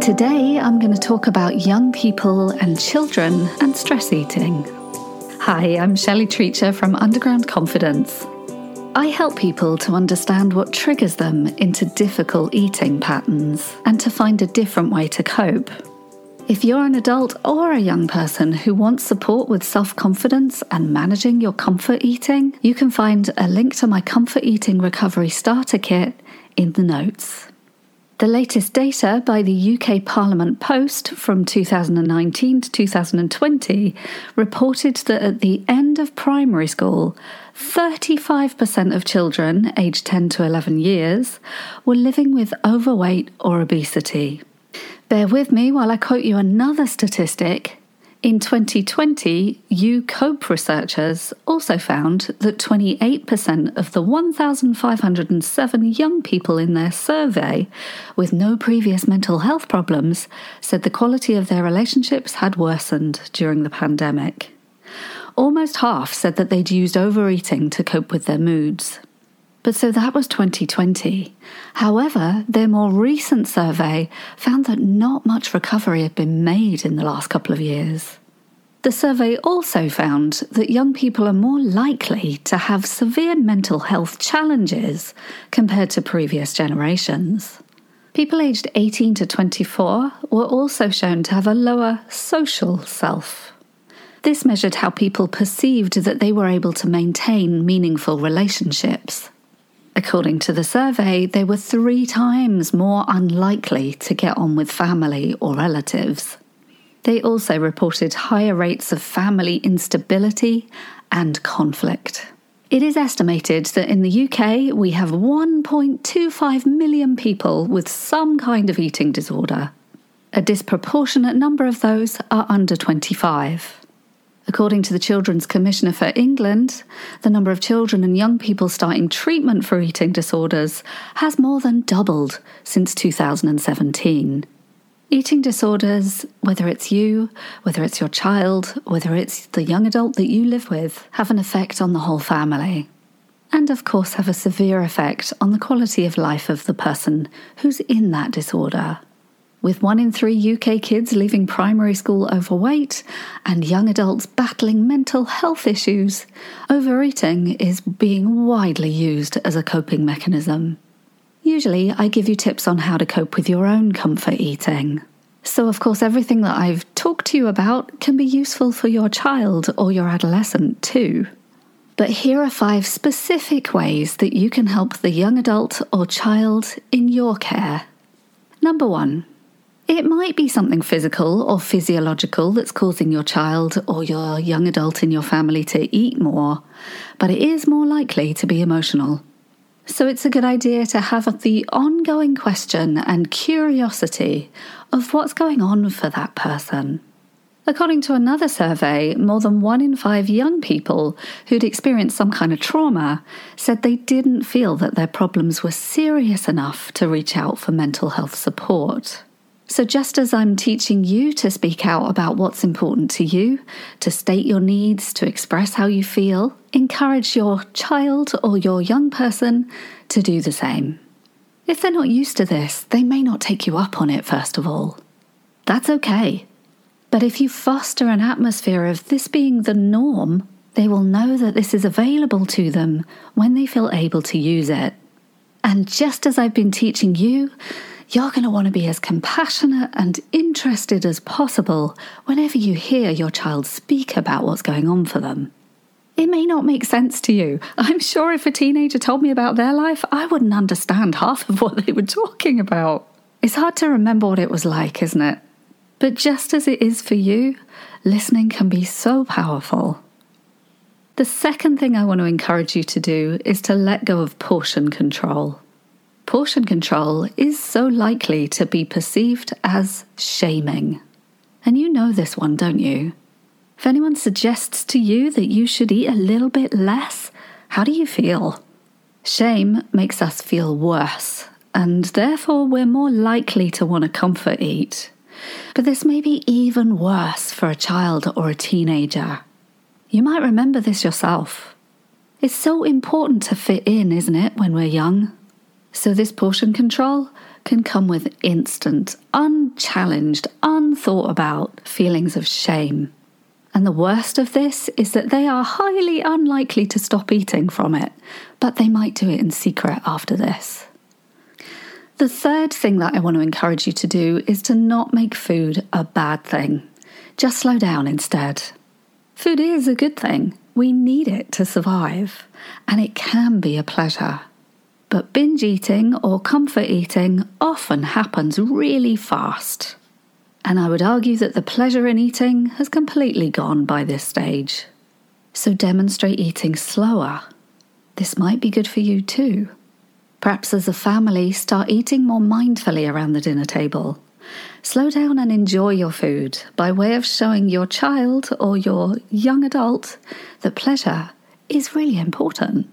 Today I'm going to talk about young people and children and stress eating. Hi, I'm Shelley Treacher from Underground Confidence. I help people to understand what triggers them into difficult eating patterns and to find a different way to cope. If you're an adult or a young person who wants support with self-confidence and managing your comfort eating, you can find a link to my Comfort Eating Recovery Starter Kit in the notes. The latest data by the UK Parliament Post from 2019 to 2020 reported that at the end of primary school, 35% of children aged 10 to 11 years were living with overweight or obesity. Bear with me while I quote you another statistic. In 2020, UCOPE researchers also found that 28% of the 1,507 young people in their survey with no previous mental health problems said the quality of their relationships had worsened during the pandemic. Almost half said that they'd used overeating to cope with their moods. But so that was 2020. However, their more recent survey found that not much recovery had been made in the last couple of years. The survey also found that young people are more likely to have severe mental health challenges compared to previous generations. People aged 18 to 24 were also shown to have a lower social self. This measured how people perceived that they were able to maintain meaningful relationships. According to the survey, they were 3 times more unlikely to get on with family or relatives. They also reported higher rates of family instability and conflict. It is estimated that in the UK, we have 1.25 million people with some kind of eating disorder. A disproportionate number of those are under 25. According to the Children's Commissioner for England, the number of children and young people starting treatment for eating disorders has more than doubled since 2017. Eating disorders, whether it's you, whether it's your child, whether it's the young adult that you live with, have an effect on the whole family. And of course have a severe effect on the quality of life of the person who's in that disorder. With 1 in 3 UK kids leaving primary school overweight and young adults battling mental health issues, overeating is being widely used as a coping mechanism. Usually, I give you tips on how to cope with your own comfort eating. So, of course, everything that I've talked to you about can be useful for your child or your adolescent too. But here are 5 specific ways that you can help the young adult or child in your care. Number 1. It might be something physical or physiological that's causing your child or your young adult in your family to eat more, but it is more likely to be emotional. So it's a good idea to have the ongoing question and curiosity of what's going on for that person. According to another survey, more than 1 in 5 young people who'd experienced some kind of trauma said they didn't feel that their problems were serious enough to reach out for mental health support. So just as I'm teaching you to speak out about what's important to you, to state your needs, to express how you feel, encourage your child or your young person to do the same. If they're not used to this, they may not take you up on it first of all. That's okay. But if you foster an atmosphere of this being the norm, they will know that this is available to them when they feel able to use it. And just as I've been teaching you, you're going to want to be as compassionate and interested as possible whenever you hear your child speak about what's going on for them. It may not make sense to you. I'm sure if a teenager told me about their life, I wouldn't understand half of what they were talking about. It's hard to remember what it was like, isn't it? But just as it is for you, listening can be so powerful. The second thing I want to encourage you to do is to let go of portion control. Portion control is so likely to be perceived as shaming. And you know this one, don't you? If anyone suggests to you that you should eat a little bit less, how do you feel? Shame makes us feel worse, and therefore we're more likely to want to comfort eat. But this may be even worse for a child or a teenager. You might remember this yourself. It's so important to fit in, isn't it, when we're young? So this portion control can come with instant, unchallenged, unthought about feelings of shame. And the worst of this is that they are highly unlikely to stop eating from it, but they might do it in secret after this. The third thing that I want to encourage you to do is to not make food a bad thing. Just slow down instead. Food is a good thing. We need it to survive, and it can be a pleasure. But binge eating or comfort eating often happens really fast. And I would argue that the pleasure in eating has completely gone by this stage. So demonstrate eating slower. This might be good for you too. Perhaps as a family, start eating more mindfully around the dinner table. Slow down and enjoy your food by way of showing your child or your young adult that pleasure is really important.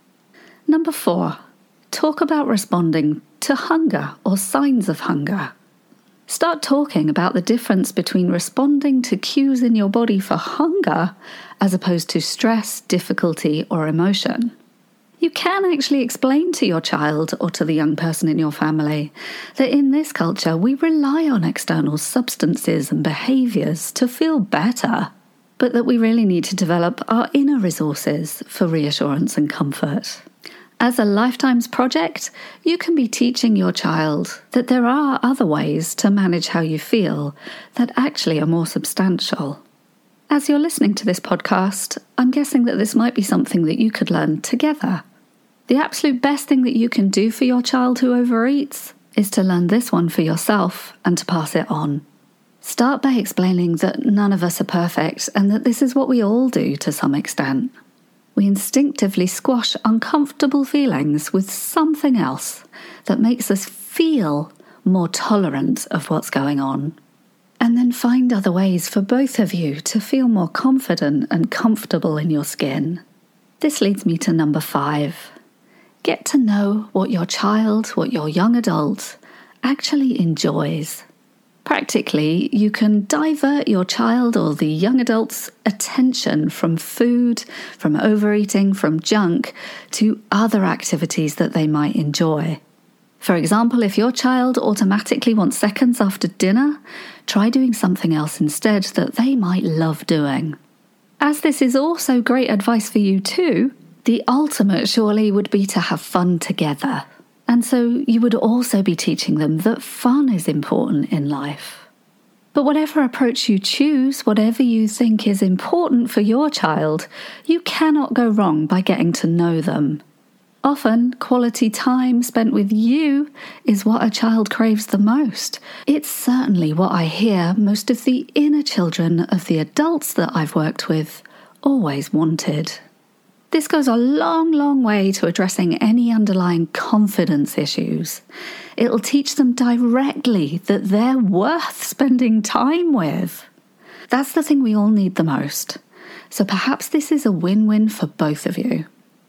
Number 4, talk about responding to hunger or signs of hunger. Start talking about the difference between responding to cues in your body for hunger as opposed to stress, difficulty, or emotion. You can actually explain to your child or to the young person in your family that in this culture we rely on external substances and behaviours to feel better, but that we really need to develop our inner resources for reassurance and comfort. As a Lifetimes project, you can be teaching your child that there are other ways to manage how you feel that actually are more substantial. As you're listening to this podcast, I'm guessing that this might be something that you could learn together. The absolute best thing that you can do for your child who overeats is to learn this one for yourself and to pass it on. Start by explaining that none of us are perfect and that this is what we all do to some extent. We instinctively squash uncomfortable feelings with something else that makes us feel more tolerant of what's going on. And then find other ways for both of you to feel more confident and comfortable in your skin. This leads me to number 5. Get to know what your child, what your young adult actually enjoys. Practically, you can divert your child or the young adult's attention from food, from overeating, from junk, to other activities that they might enjoy. For example, if your child automatically wants seconds after dinner, try doing something else instead that they might love doing. As this is also great advice for you too, the ultimate surely would be to have fun together. And so you would also be teaching them that fun is important in life. But whatever approach you choose, whatever you think is important for your child, you cannot go wrong by getting to know them. Often, quality time spent with you is what a child craves the most. It's certainly what I hear most of the inner children of the adults that I've worked with always wanted. This goes a long, long way to addressing any underlying confidence issues. It'll teach them directly that they're worth spending time with. That's the thing we all need the most. So perhaps this is a win-win for both of you.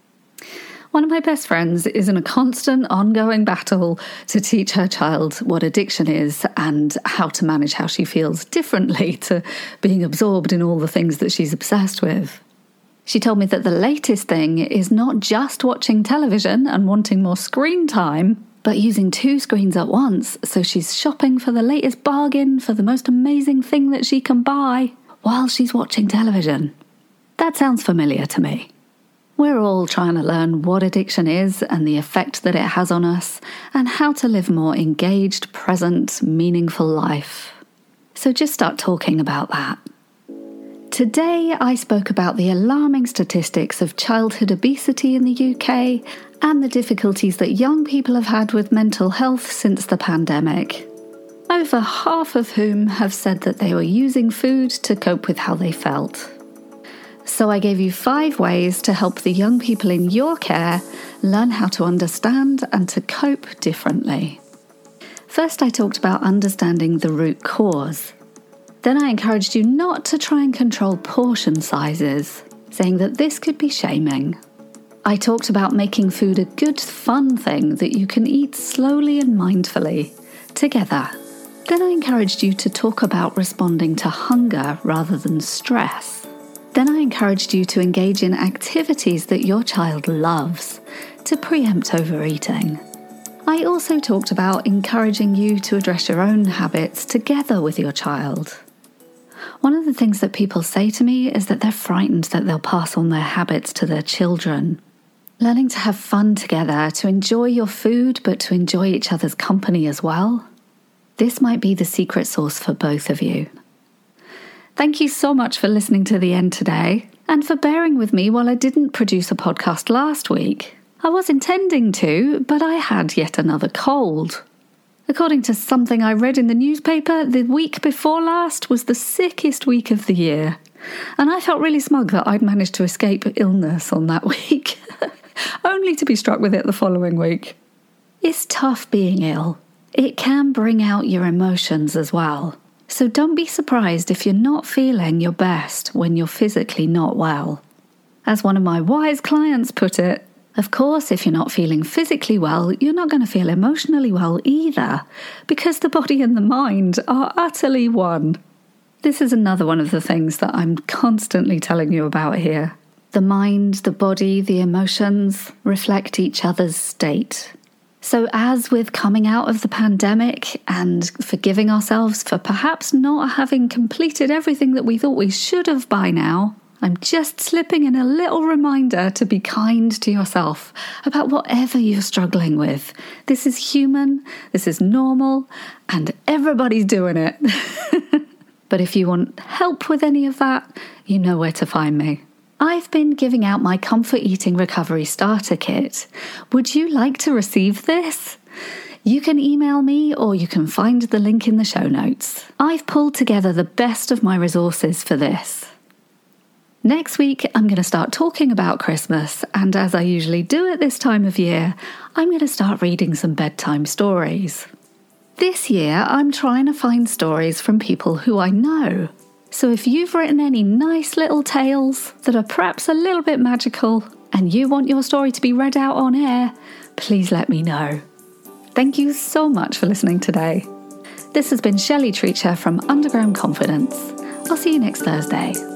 One of my best friends is in a constant, ongoing battle to teach her child what addiction is and how to manage how she feels differently to being absorbed in all the things that she's obsessed with. She told me that the latest thing is not just watching television and wanting more screen time, but using 2 screens at once, so she's shopping for the latest bargain for the most amazing thing that she can buy while she's watching television. That sounds familiar to me. We're all trying to learn what addiction is and the effect that it has on us, and how to live more engaged, present, meaningful life. So just start talking about that. Today, I spoke about the alarming statistics of childhood obesity in the UK and the difficulties that young people have had with mental health since the pandemic. Over half of whom have said that they were using food to cope with how they felt. So I gave you 5 ways to help the young people in your care learn how to understand and to cope differently. First, I talked about understanding the root cause. Then I encouraged you not to try and control portion sizes, saying that this could be shaming. I talked about making food a good, fun thing that you can eat slowly and mindfully, together. Then I encouraged you to talk about responding to hunger rather than stress. Then I encouraged you to engage in activities that your child loves, to preempt overeating. I also talked about encouraging you to address your own habits together with your child. One of the things that people say to me is that they're frightened that they'll pass on their habits to their children. Learning to have fun together, to enjoy your food, but to enjoy each other's company as well. This might be the secret sauce for both of you. Thank you so much for listening to the end today, and for bearing with me while I didn't produce a podcast last week. I was intending to, but I had yet another cold. According to something I read in the newspaper, the week before last was the sickest week of the year. And I felt really smug that I'd managed to escape illness on that week, only to be struck with it the following week. It's tough being ill. It can bring out your emotions as well. So don't be surprised if you're not feeling your best when you're physically not well. As one of my wise clients put it, of course, if you're not feeling physically well, you're not going to feel emotionally well either, because the body and the mind are utterly one. This is another one of the things that I'm constantly telling you about here. The mind, the body, the emotions reflect each other's state. So as with coming out of the pandemic and forgiving ourselves for perhaps not having completed everything that we thought we should have by now, I'm just slipping in a little reminder to be kind to yourself about whatever you're struggling with. This is human, this is normal, and everybody's doing it. But if you want help with any of that, you know where to find me. I've been giving out my Comfort Eating Recovery Starter Kit. Would you like to receive this? You can email me or you can find the link in the show notes. I've pulled together the best of my resources for this. Next week, I'm going to start talking about Christmas, and as I usually do at this time of year, I'm going to start reading some bedtime stories. This year, I'm trying to find stories from people who I know. So if you've written any nice little tales that are perhaps a little bit magical, and you want your story to be read out on air, please let me know. Thank you so much for listening today. This has been Shelley Treacher from Underground Confidence. I'll see you next Thursday.